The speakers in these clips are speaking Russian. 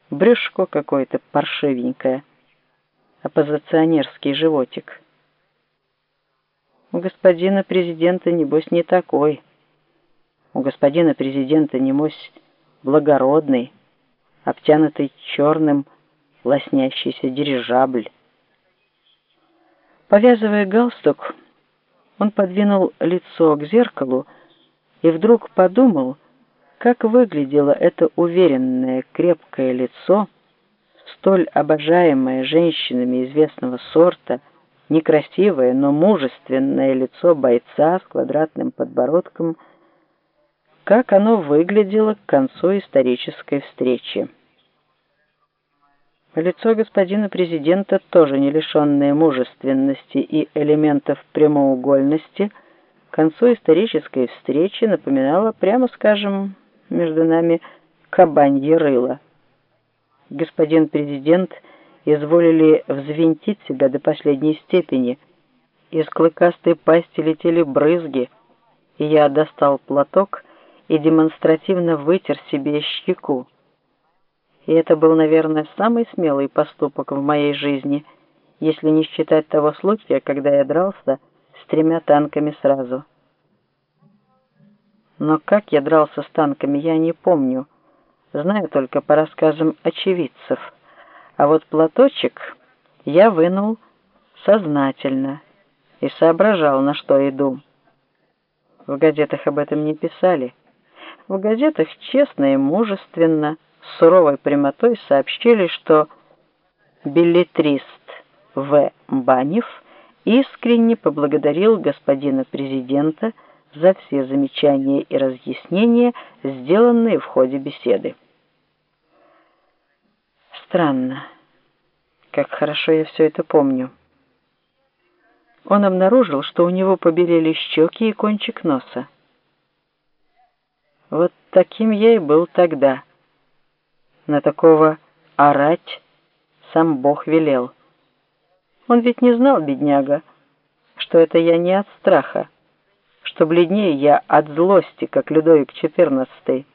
брюшко какое-то паршивенькое, оппозиционерский животик. У господина президента, небось, не такой. У господина президента, небось, благородный, обтянутый черным, лоснящийся дирижабль. Повязывая галстук, он подвинул лицо к зеркалу и вдруг подумал, как выглядело это уверенное, крепкое лицо, столь обожаемое женщинами известного сорта, некрасивое, но мужественное лицо бойца с квадратным подбородком, как оно выглядело к концу исторической встречи. Лицо господина президента, тоже не лишенное мужественности и элементов прямоугольности, к концу исторической встречи напоминало, прямо скажем, между нами, кабанье рыло. Господин президент изволили взвинтить себя до последней степени. Из клыкастой пасти летели брызги, и я достал платок и демонстративно вытер себе щеку. И это был, наверное, самый смелый поступок в моей жизни, если не считать того случая, когда я дрался с 3 танками сразу. Но как я дрался с танками, я не помню, знаю только по рассказам очевидцев. А вот платочек я вынул сознательно и соображал, на что иду. В газетах об этом не писали. В газетах честно и мужественно, с суровой прямотой сообщили, что беллетрист В. Банев искренне поблагодарил господина президента за все замечания и разъяснения, сделанные в ходе беседы. Странно, как хорошо я все это помню. Он обнаружил, что у него побелели щеки и кончик носа. Вот таким я и был тогда. На такого орать сам Бог велел. Он ведь не знал, бедняга, что это я не от страха, что бледнее я от злости, как Людовик XIV.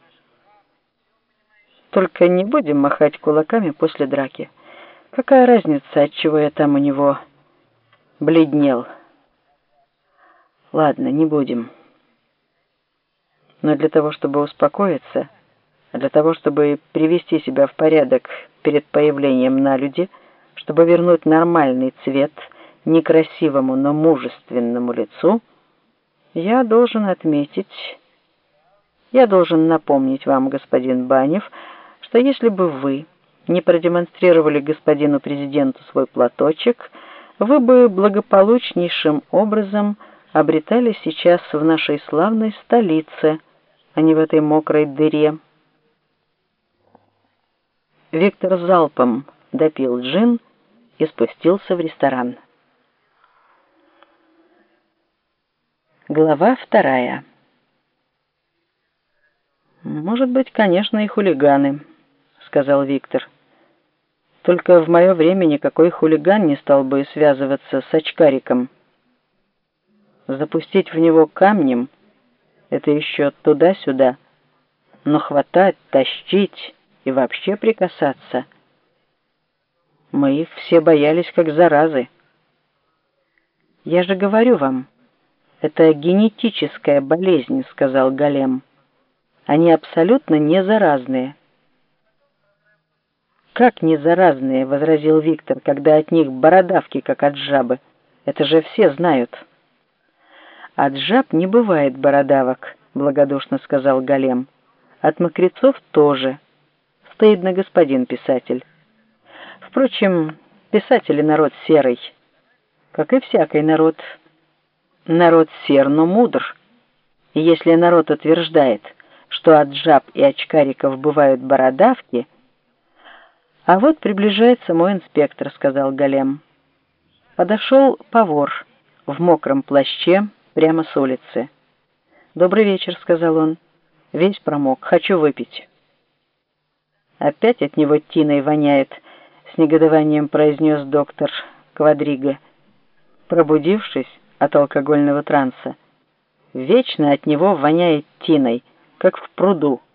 Только не будем махать кулаками после драки. Какая разница, от чего я там у него бледнел? Ладно, не будем. Но для того, чтобы успокоиться, для того, чтобы привести себя в порядок перед появлением налюди, чтобы вернуть нормальный цвет некрасивому, но мужественному лицу, я должен напомнить вам, господин Банев, что если бы вы не продемонстрировали господину президенту свой платочек, вы бы благополучнейшим образом обретали сейчас в нашей славной столице, а не в этой мокрой дыре. Виктор залпом допил джин и спустился в ресторан. Глава 2. «Может быть, конечно, и хулиганы», — сказал Виктор. «Только в мое время никакой хулиган не стал бы связываться с очкариком. Запустить в него камнем — это еще туда-сюда, но хватать, тащить и вообще прикасаться — мы их все боялись как заразы. Я же говорю вам, это генетическая болезнь», — сказал Голем. «Они абсолютно не заразные». «Как не заразные?» — возразил Виктор, «когда от них бородавки, как от жабы. Это же все знают». «От жаб не бывает бородавок», — благодушно сказал Голем. «От мокрецов тоже. Стыдно, господин писатель. Впрочем, писатели народ серый, как и всякий народ. Народ сер, но мудр. И если народ утверждает, что от жаб и очкариков бывают бородавки...» «А вот приближается мой инспектор», — сказал Голем. Подошел повар в мокром плаще прямо с улицы. «Добрый вечер», — сказал он. «Весь промок. Хочу выпить». «Опять от него тиной воняет», — с негодованием произнес доктор Квадриго, пробудившись от алкогольного транса. «Вечно от него воняет тиной, как в пруду».